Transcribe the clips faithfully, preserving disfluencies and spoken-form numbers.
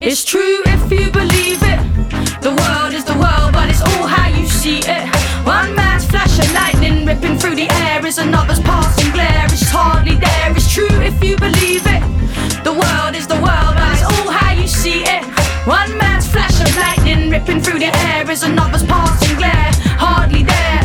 It's true if you believe it. The world is the world, but it's all how you see it. One man's flash of lightning ripping through the air is another's passing glare. It's hardly there. It's true if you believe it. The world is the world, but it's all how you see it. One man's flash of lightning ripping through the air is another's passing glare. Hardly there.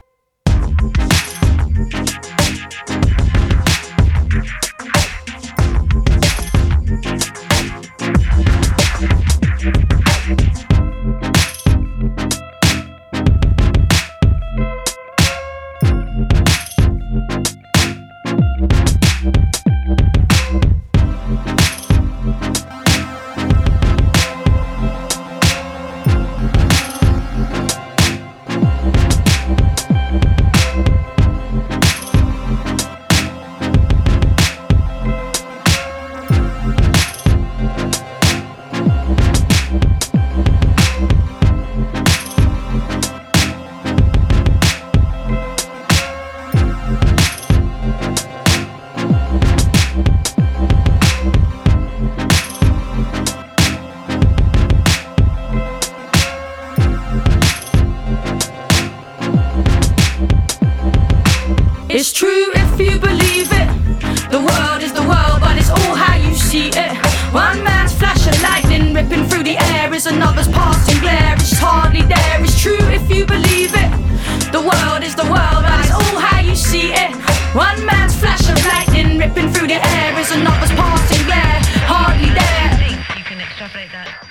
It's true if you believe it. The world is the world, but it's all how you see it. One man's flash of lightning ripping through the air is another's passing glare. It's hardly there. It's true if you believe it. The world is the world, but it's all how you see it. One man's flash of lightning ripping through the air is another's passing glare. Hardly there. You can extrapolate that.